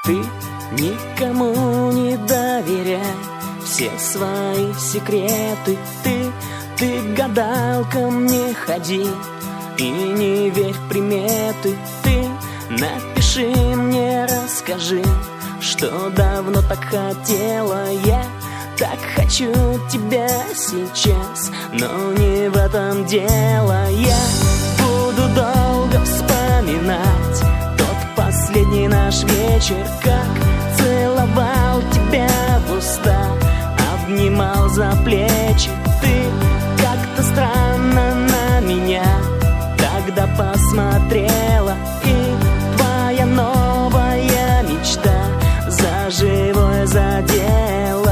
Ты никому не доверяй все свои секреты. Ты гадалкам не ходи и не верь в приметы. Ты напиши мне, расскажи, что давно так хотела. Я так хочу тебя сейчас, но не в этом дело. Я буду долго вспоминать тот последний наш вечер, как целовал тебя в уста, обнимал за плечи. Ты как-то странно на меня тогда посмотрела, и твоя новая мечта за живое задела.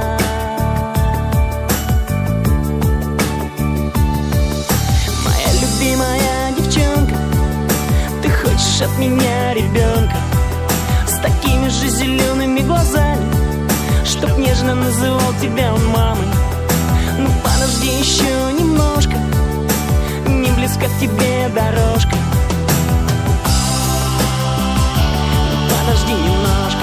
Моя любимая девчонка, ты хочешь от меня ребенка с такими же зелеными глазами, чтоб нежно называл тебя он мамой. Ну подожди еще немножко, не близко к тебе дорожка. Подожди немножко.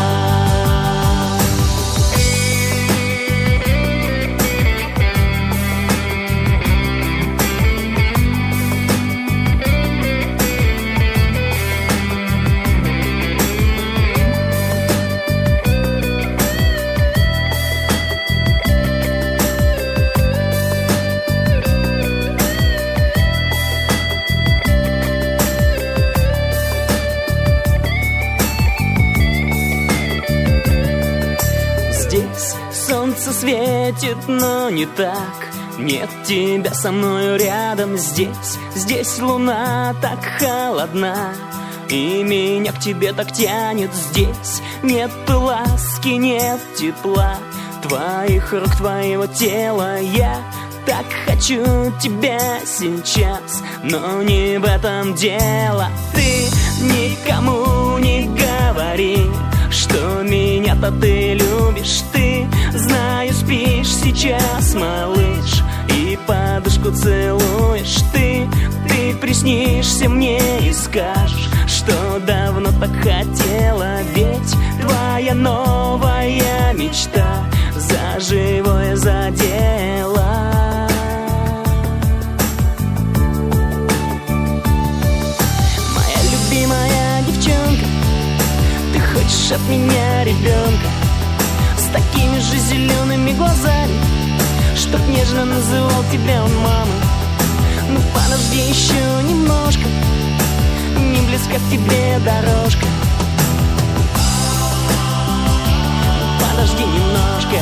Здесь солнце светит, но не так. Нет тебя со мною рядом. Здесь луна так холодна, и меня к тебе так тянет. Здесь нет ласки, нет тепла твоих рук, твоего тела. Я так хочу тебя сейчас, но не в этом дело. Ты никому не говори, что меня-то ты любишь. Ты, знаю, спишь сейчас, малыш, и подушку целуешь. Ты приснишься мне и скажешь, что давно так хотела. Ведь твоя новая мечта за живое задела. Моя любимая девчонка, ты хочешь от меня ребенка с такими же зелеными глазами, чтоб нежно называл тебя он мамой. Ну подожди еще немножко, не близко к тебе дорожка. Подожди немножко.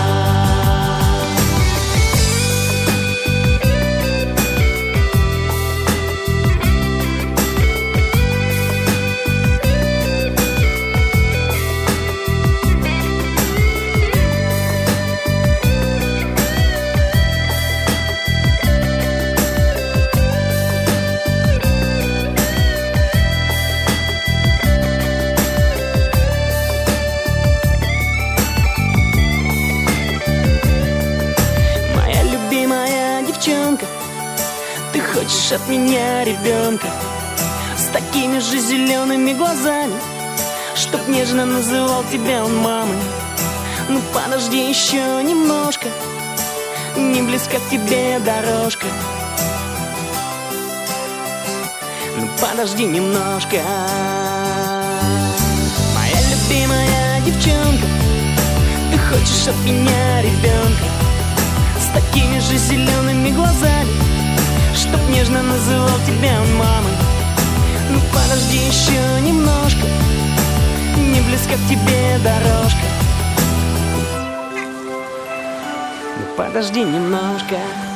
Ты хочешь от меня ребенка с такими же зелеными глазами, чтоб нежно называл тебя он мамой. Ну подожди еще немножко, не близко к тебе дорожка. Ну подожди немножко. Моя любимая девчонка, ты хочешь от меня ребенка с такими же зелеными глазами, чтоб нежно называл тебя он мамой. Ну подожди еще немножко, не близко к тебе дорожка. Ну подожди немножко.